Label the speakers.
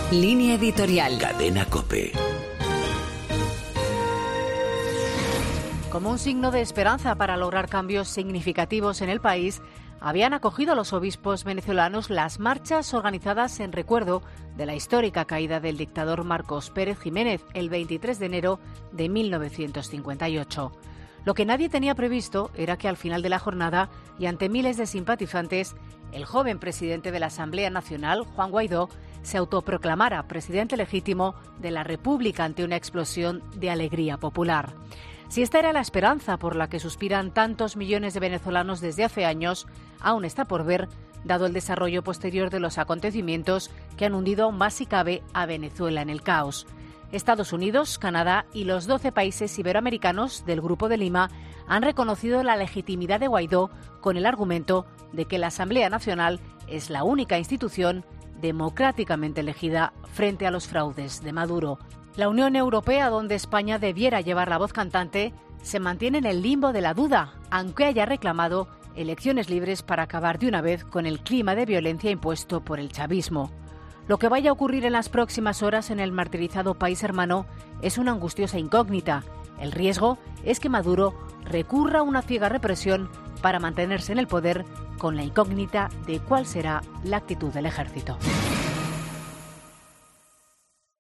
Speaker 1: Línea editorial.
Speaker 2: Cadena COPE.
Speaker 3: Como un signo de esperanza para lograr cambios significativos en el país, habían acogido los obispos venezolanos las marchas organizadas en recuerdo de la histórica caída del dictador Marcos Pérez Jiménez el 23 de enero de 1958. Lo que nadie tenía previsto era que al final de la jornada y ante miles de simpatizantes, el joven presidente de la Asamblea Nacional, Juan Guaidó, se autoproclamara presidente legítimo de la República ante una explosión de alegría popular. Si esta era la esperanza por la que suspiran tantos millones de venezolanos desde hace años, aún está por ver, dado el desarrollo posterior de los acontecimientos que han hundido aún más si cabe a Venezuela en el caos. Estados Unidos, Canadá y los 12 países iberoamericanos del Grupo de Lima han reconocido la legitimidad de Guaidó con el argumento de que la Asamblea Nacional es la única institución democráticamente elegida frente a los fraudes de Maduro. La Unión Europea, donde España debiera llevar la voz cantante, se mantiene en el limbo de la duda, aunque haya reclamado elecciones libres para acabar de una vez con el clima de violencia impuesto por el chavismo. Lo que vaya a ocurrir en las próximas horas en el martirizado país hermano es una angustiosa incógnita. El riesgo es que Maduro recurra a una ciega represión para mantenerse en el poder, con la incógnita de cuál será la actitud del ejército.